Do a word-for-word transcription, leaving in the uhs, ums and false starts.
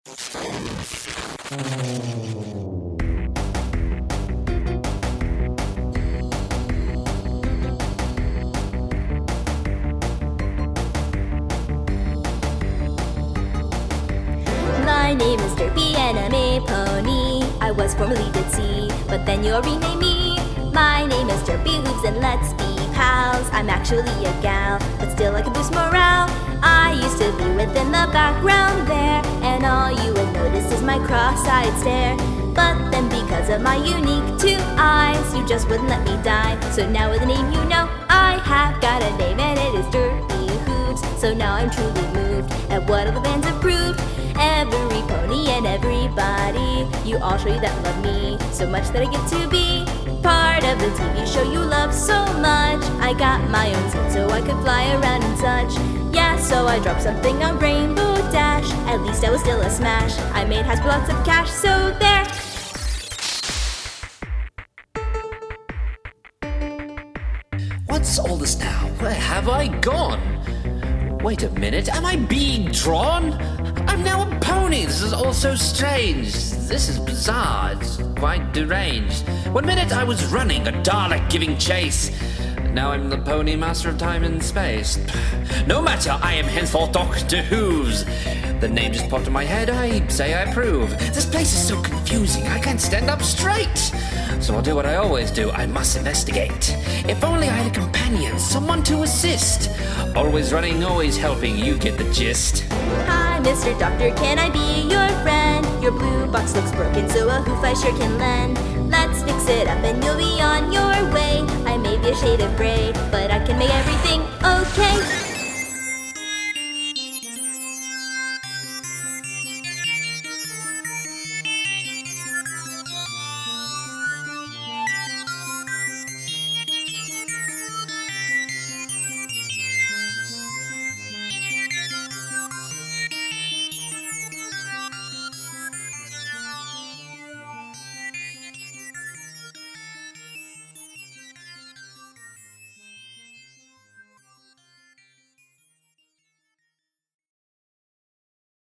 My name is Derpy and I'm a pony. I was formerly Ditzy, but then you'll rename me. My name is Derpy Hooves and let's be pals. I'm actually a gal, but still I can boost morale. I used to be within the background there, and all you would notice is my cross-eyed stare. But then because of my unique two eyes, you just wouldn't let me die. So now with a name you know, I have got a name and it is Derpy Hooves. So now I'm truly moved at what all the fans have proved. Every pony and everybody, you all show you that love me so much that I get to be part of the T V show you love so much. I got my own suit so I could fly around and such. Yeah, so I dropped something on Rainbow Dash. At least I was still a smash. I made Hasbro lots of cash, so there. What's all this now? Where have I gone? Wait a minute, am I being drawn? I'm now a pony! This is all so strange. This is bizarre. It's quite deranged. One minute I was running, a Dalek giving chase. Now I'm the pony master of time and space. No matter, I am henceforth Doctor Hooves. The name just popped in my head, I say I approve. This place is so confusing, I can't stand up straight. So I'll do what I always do, I must investigate. If only I had a companion, someone to assist. Always running, always helping, you get the gist. Hi, Mister Doctor, can I be your friend? Your blue box looks broken, so a hoof I sure can lend. Let's fix it up and you'll be on your way. I may be a shade of gray, but I can make everything okay.